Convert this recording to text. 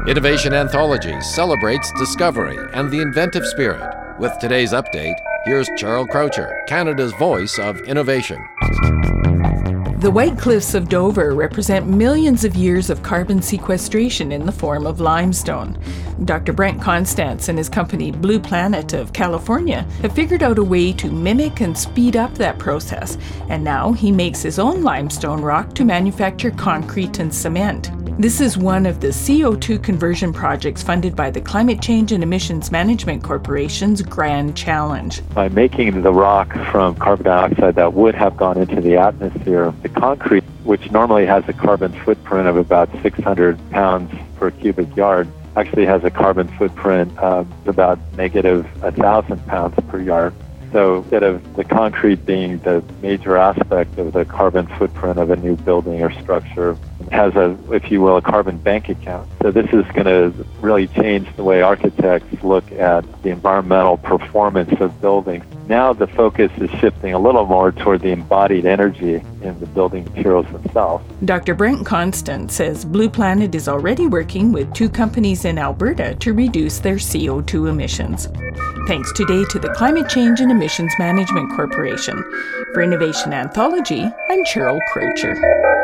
Innovation Anthology celebrates discovery and the inventive spirit. With today's update, here's Charles Croucher, Canada's voice of innovation. The White Cliffs of Dover represent millions of years of carbon sequestration in the form of limestone. Dr. Brent Constance and his company Blue Planet of California have figured out a way to mimic and speed up that process, and now he makes his own limestone rock to manufacture concrete and cement. This is one of the CO2 conversion projects funded by the Climate Change and Emissions Management Corporation's Grand Challenge. By making the rock from carbon dioxide that would have gone into the atmosphere, the concrete, which normally has a carbon footprint of about 600 pounds per cubic yard, actually has a carbon footprint of about negative 1,000 pounds per yard. So instead of the concrete being the major aspect of the carbon footprint of a new building or structure, it has if you will, a carbon bank account. So this is going to really change the way architects look at the environmental performance of buildings. Now the focus is shifting a little more toward the embodied energy in the building materials themselves. Dr. Brent Constance says Blue Planet is already working with 2 companies in Alberta to reduce their CO2 emissions. Thanks today to the Climate Change and Emissions Management Corporation. For Innovation Anthology, I'm Cheryl Croucher.